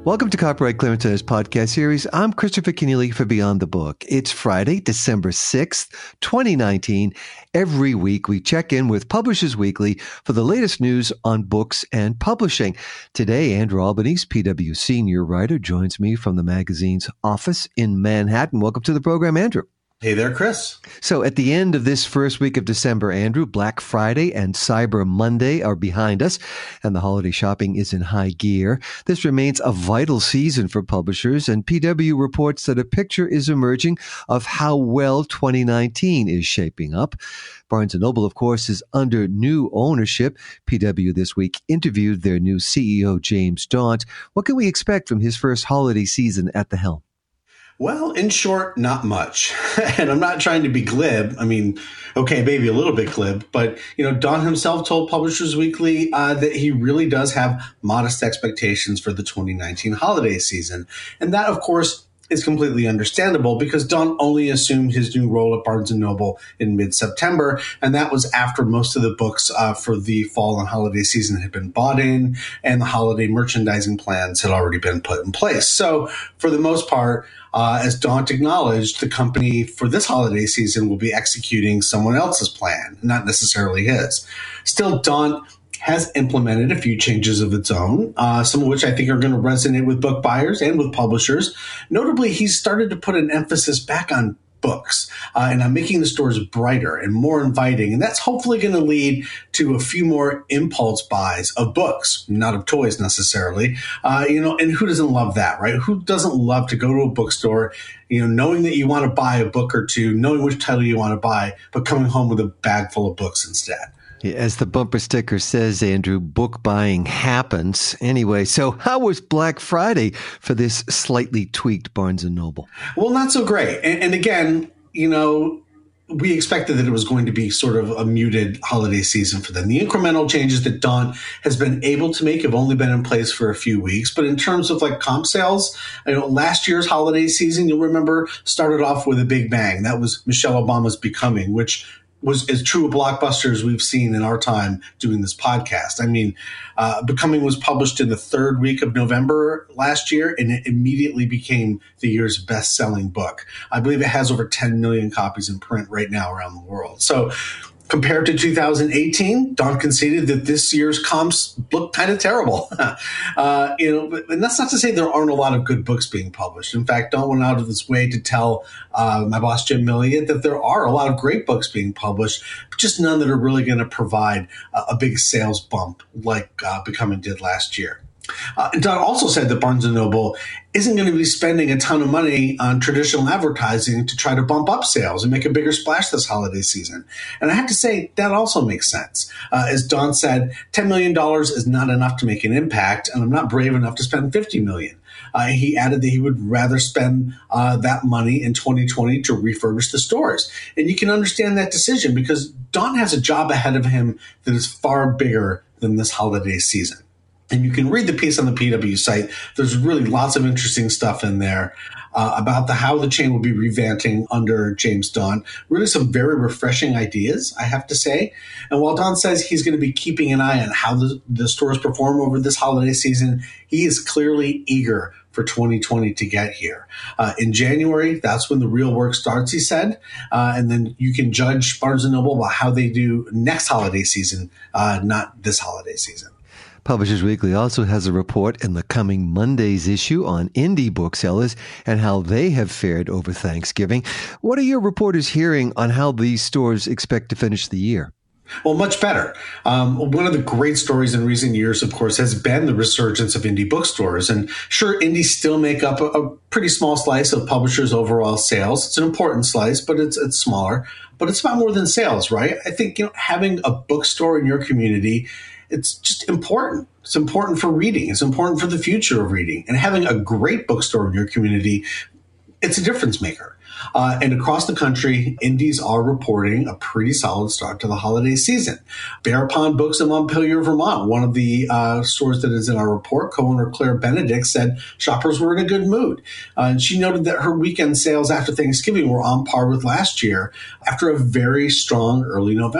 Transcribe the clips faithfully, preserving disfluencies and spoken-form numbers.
Welcome to Copyright Clearance Center's podcast series. I'm Christopher Kenneally for Beyond the Book. It's Friday, December sixth, twenty nineteen. Every week we check in with Publishers Weekly for the latest news on books and publishing. Today, Andrew Albanese, P W senior writer, joins me from the magazine's office in Manhattan. Welcome to the program, Andrew. Hey there, Chris. So at the end of this first week of December, Andrew, Black Friday and Cyber Monday are behind us, and the holiday shopping is in high gear. This remains a vital season for publishers, and P W reports that a picture is emerging of how well twenty nineteen is shaping up. Barnes and Noble, of course, is under new ownership. P W this week interviewed their new C E O, James Daunt. What can we expect from his first holiday season at the helm? Well, in short, not much. And I'm not trying to be glib. I mean, okay, maybe a little bit glib, but, you know, Daunt himself told Publishers Weekly uh, that he really does have modest expectations for the twenty nineteen holiday season. And that, of course, is completely understandable because Daunt only assumed his new role at Barnes and Noble in mid-September, and that was after most of the books uh, for the fall and holiday season had been bought in and the holiday merchandising plans had already been put in place. So for the most part, uh, as Daunt acknowledged, the company for this holiday season will be executing someone else's plan, not necessarily his. Still, Daunt has implemented a few changes of its own, uh, some of which I think are going to resonate with book buyers and with publishers. Notably, he's started to put an emphasis back on books uh, and on making the stores brighter and more inviting. And that's hopefully going to lead to a few more impulse buys of books, not of toys necessarily. Uh, you know, and who doesn't love that, right? Who doesn't love to go to a bookstore, you know, knowing that you want to buy a book or two, knowing which title you want to buy, but coming home with a bag full of books instead? As the bumper sticker says, Andrew, book buying happens. Anyway, so how was Black Friday for this slightly tweaked Barnes and Noble? Well, not so great. And, and again, you know, we expected that it was going to be sort of a muted holiday season for them. The incremental changes that Daunt has been able to make have only been in place for a few weeks. But in terms of like comp sales, you know, last year's holiday season, you'll remember, started off with a big bang. That was Michelle Obama's Becoming, which was as true a blockbuster as we've seen in our time doing this podcast. I mean, uh, Becoming was published in the third week of November last year, and it immediately became the year's best-selling book. I believe it has over ten million copies in print right now around the world. So compared to two thousand eighteen, Daunt conceded that this year's comps look kind of terrible. uh, you know, and that's not to say there aren't a lot of good books being published. In fact, Daunt went out of his way to tell uh, my boss Jim Milliot that there are a lot of great books being published, but just none that are really going to provide a, a big sales bump like uh, Becoming did last year. Uh, Daunt also said that Barnes and Noble isn't going to be spending a ton of money on traditional advertising to try to bump up sales and make a bigger splash this holiday season. And I have to say, that also makes sense. Uh, as Daunt said, ten million dollars is not enough to make an impact, and I'm not brave enough to spend fifty million dollars. Uh, he added that he would rather spend uh, that money in twenty twenty to refurbish the stores. And you can understand that decision because Daunt has a job ahead of him that is far bigger than this holiday season. And you can read the piece on the P W site. There's really lots of interesting stuff in there uh, about the how the chain will be revamping under James Daunt. Really some very refreshing ideas, I have to say. And while Daunt says he's going to be keeping an eye on how the, the stores perform over this holiday season, he is clearly eager for twenty twenty to get here. Uh, in January, that's when the real work starts, he said. Uh, and then you can judge Barnes and Noble about how they do next holiday season, uh, not this holiday season. Publishers Weekly also has a report in the coming Monday's issue on indie booksellers and how they have fared over Thanksgiving. What are your reporters hearing on how these stores expect to finish the year? Well, much better. Um, one of the great stories in recent years, of course, has been the resurgence of indie bookstores. And sure, indies still make up a, a pretty small slice of publishers' overall sales. It's an important slice, but it's it's smaller. But it's about more than sales, right? I think, you know, having a bookstore in your community, it's just important. It's important for reading. It's important for the future of reading. And having a great bookstore in your community, it's a difference maker. Uh, and across the country, indies are reporting a pretty solid start to the holiday season. Bear Pond Books in Montpelier, Vermont, one of the uh, stores that is in our report, co-owner Claire Benedict, said shoppers were in a good mood. Uh, and she noted that her weekend sales after Thanksgiving were on par with last year after a very strong early November.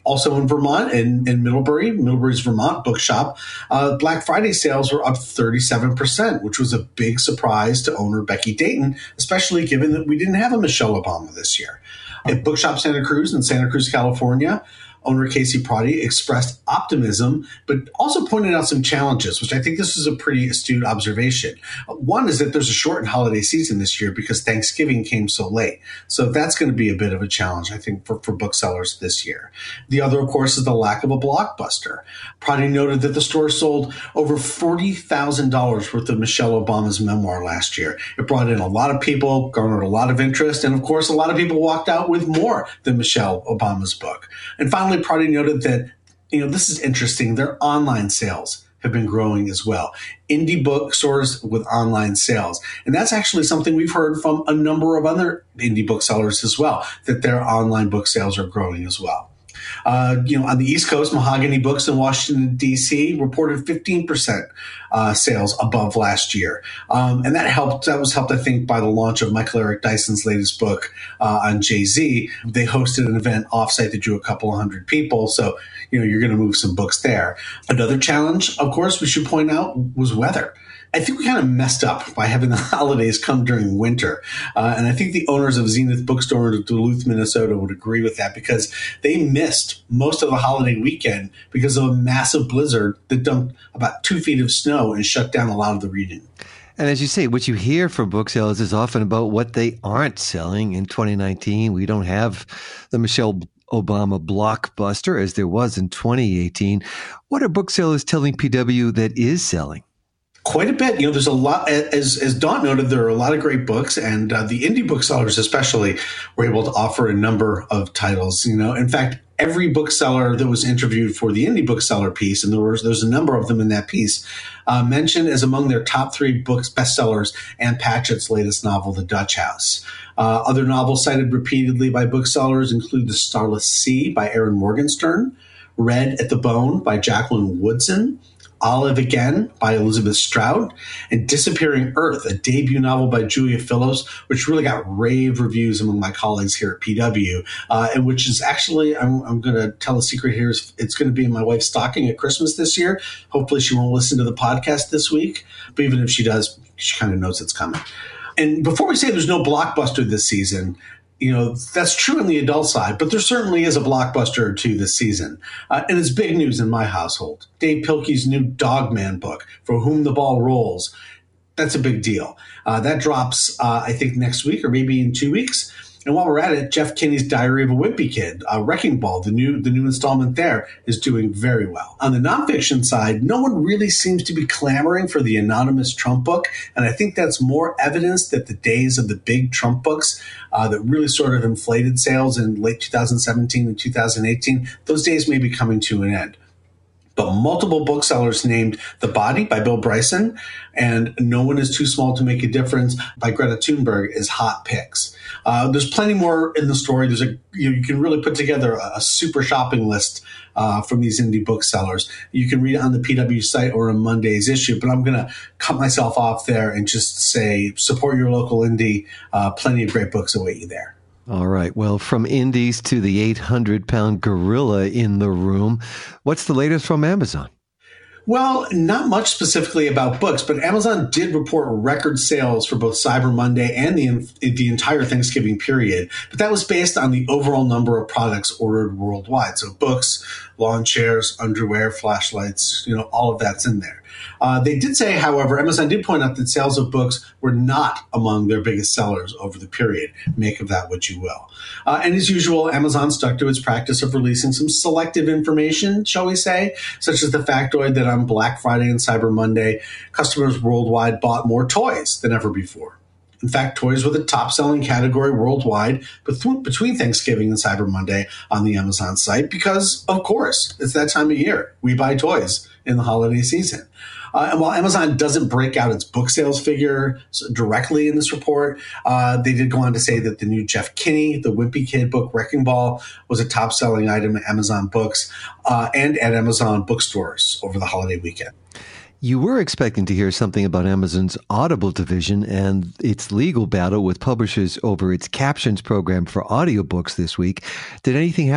Also in Vermont, in, in Middlebury, Middlebury's Vermont bookshop, uh, Black Friday sales were up thirty-seven percent, which was a big surprise to owner Becky Dayton, especially given that we didn't have a Michelle Obama this year. At Bookshop Santa Cruz in Santa Cruz, California, owner Casey Proddy expressed optimism, but also pointed out some challenges, which I think this is a pretty astute observation. One is that there's a shortened holiday season this year because Thanksgiving came so late. So that's going to be a bit of a challenge, I think, for, for booksellers this year. The other, of course, is the lack of a blockbuster. Proddy noted that the store sold over forty thousand dollars worth of Michelle Obama's memoir last year. It brought in a lot of people, garnered a lot of interest, and of course, a lot of people walked out with more than Michelle Obama's book. And finally, Proddy noted that, you know, this is interesting. Their online sales have been growing as well. Indie bookstores with online sales. And that's actually something we've heard from a number of other indie booksellers as well, that their online book sales are growing as well. Uh, you know, on the East Coast, Mahogany Books in Washington, D C reported fifteen percent uh, sales above last year. Um, and that helped, that was helped, I think, by the launch of Michael Eric Dyson's latest book uh, on Jay-Z. They hosted an event offsite that drew a couple of hundred people. So, you know, you're going to move some books there. Another challenge, of course, we should point out was weather. I think we kind of messed up by having the holidays come during winter. Uh, and I think the owners of Zenith Bookstore in Duluth, Minnesota would agree with that because they missed most of the holiday weekend because of a massive blizzard that dumped about two feet of snow and shut down a lot of the reading. And as you say, what you hear from booksellers is often about what they aren't selling. In twenty nineteen, we don't have the Michelle Obama blockbuster as there was in twenty eighteen. What are booksellers telling P W that is selling? Quite a bit. You know, there's a lot, as as Dawn noted, there are a lot of great books, and uh, the indie booksellers especially were able to offer a number of titles. You know, in fact, every bookseller that was interviewed for the indie bookseller piece, and there was there's a number of them in that piece, uh, mentioned as among their top three books bestsellers Ann Patchett's latest novel, The Dutch House. Uh, other novels cited repeatedly by booksellers include The Starless Sea by Erin Morgenstern, Red at the Bone by Jacqueline Woodson, Olive Again by Elizabeth Strout, and Disappearing Earth, a debut novel by Julia Phillips, which really got rave reviews among my colleagues here at P W, uh, and which is actually, I'm, I'm going to tell a secret here, it's going to be in my wife's stocking at Christmas this year. Hopefully she won't listen to the podcast this week, but even if she does, she kind of knows it's coming. And before we say there's no blockbuster this season, you know, that's true on the adult side, but there certainly is a blockbuster or two this season. Uh, and it's big news in my household. Dave Pilkey's new Dogman book, For Whom the Ball Rolls. That's a big deal. Uh, that drops, uh, I think, next week or maybe in two weeks. And while we're at it, Jeff Kinney's Diary of a Wimpy Kid, uh, Wrecking Ball, the new the new installment there, is doing very well. On the nonfiction side, no one really seems to be clamoring for the anonymous Trump book, and I think that's more evidence that the days of the big Trump books uh, that really sort of inflated sales in late two thousand seventeen and two thousand eighteen, those days may be coming to an end. But multiple booksellers named The Body by Bill Bryson and No One Is Too Small to Make a Difference by Greta Thunberg is hot picks. Uh, there's plenty more in the story. There's a you, know, you can really put together a, a super shopping list uh, from these indie booksellers. You can read it on the P W site or on Monday's issue, but I'm going to cut myself off there and just say support your local indie. Uh, plenty of great books await you there. All right. Well, from indies to the eight hundred pound gorilla in the room, what's the latest from Amazon? Well, not much specifically about books, but Amazon did report record sales for both Cyber Monday and the the entire Thanksgiving period. But that was based on the overall number of products ordered worldwide. So books, lawn chairs, underwear, flashlights, you know, all of that's in there. Uh, they did say, however, Amazon did point out that sales of books were not among their biggest sellers over the period. Make of that what you will. Uh, and as usual, Amazon stuck to its practice of releasing some selective information, shall we say, such as the factoid that on Black Friday and Cyber Monday, customers worldwide bought more toys than ever before. In fact, toys were the top-selling category worldwide between Thanksgiving and Cyber Monday on the Amazon site because, of course, it's that time of year. We buy toys in the holiday season. Uh, and while Amazon doesn't break out its book sales figure directly in this report, uh, they did go on to say that the new Jeff Kinney, the Wimpy Kid book, Wrecking Ball, was a top-selling item at Amazon Books uh, and at Amazon bookstores over the holiday weekend. You were expecting to hear something about Amazon's Audible division and its legal battle with publishers over its captions program for audiobooks this week. Did anything happen?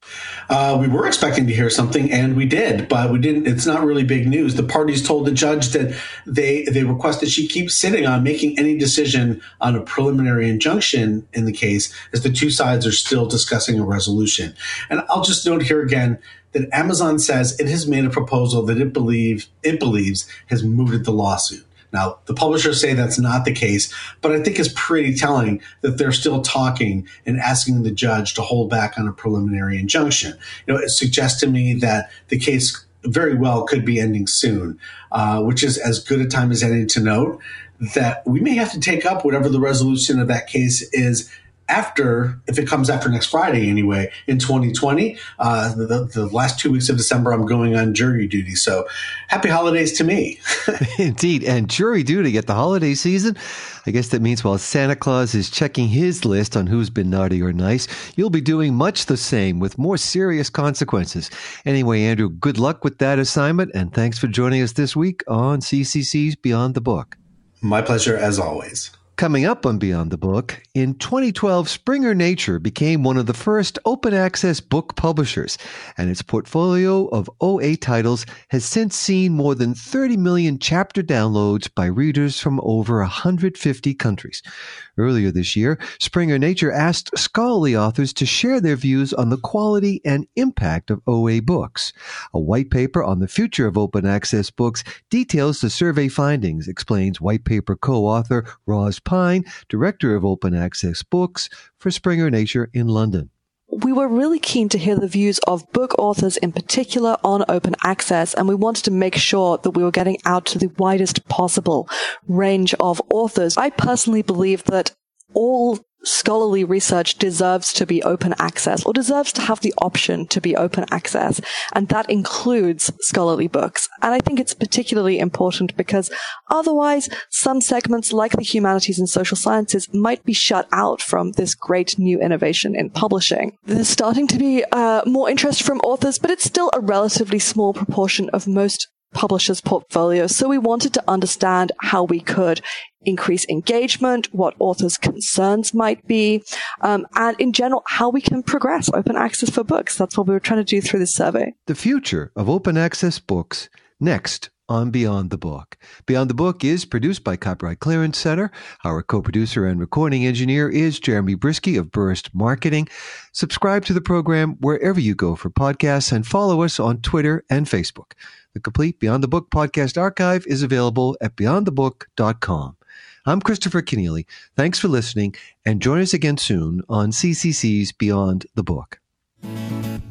Uh, we were expecting to hear something, and we did, but we didn't. It's not really big news. The parties told the judge that they they request that she keep sitting on making any decision on a preliminary injunction in the case, as the two sides are still discussing a resolution. And I'll just note here again that Amazon says it has made a proposal that it believe it believes has mooted the lawsuit. Now, the publishers say that's not the case, but I think it's pretty telling that they're still talking and asking the judge to hold back on a preliminary injunction. You know, it suggests to me that the case very well could be ending soon, uh, which is as good a time as any to note that we may have to take up whatever the resolution of that case is after, if it comes after next Friday anyway, in twenty twenty. Uh, the, the last two weeks of December, I'm going on jury duty. So happy holidays to me. Indeed. And jury duty at the holiday season, I guess that means while Santa Claus is checking his list on who's been naughty or nice, you'll be doing much the same with more serious consequences. Anyway, Andrew, good luck with that assignment. And thanks for joining us this week on C C C's Beyond the Book. My pleasure, as always. Coming up on Beyond the Book, in twenty twelve, Springer Nature became one of the first open-access book publishers, and its portfolio of O A titles has since seen more than thirty million chapter downloads by readers from over one hundred fifty countries. Earlier this year, Springer Nature asked scholarly authors to share their views on the quality and impact of O A books. A white paper on the future of open-access books details the survey findings, explains white paper co-author Roz Pine, director of Open Access Books for Springer Nature in London. We were really keen to hear the views of book authors in particular on open access, and we wanted to make sure that we were getting out to the widest possible range of authors. I personally believe that all scholarly research deserves to be open access, or deserves to have the option to be open access, and that includes scholarly books. And I think it's particularly important because otherwise some segments like the humanities and social sciences might be shut out from this great new innovation in publishing. There's starting to be uh, more interest from authors, but it's still a relatively small proportion of most publishers' portfolios. So we wanted to understand how we could increase engagement, what authors' concerns might be, um, and in general, how we can progress open access for books. That's what we were trying to do through this survey. The future of open access books, next on Beyond the Book. Beyond the Book is produced by Copyright Clearance Center. Our co-producer and recording engineer is Jeremy Brisky of Burst Marketing. Subscribe to the program wherever you go for podcasts and follow us on Twitter and Facebook. The complete Beyond the Book podcast archive is available at beyond the book dot com. I'm Christopher Kenneally. Thanks for listening, and join us again soon on C C C's Beyond the Book.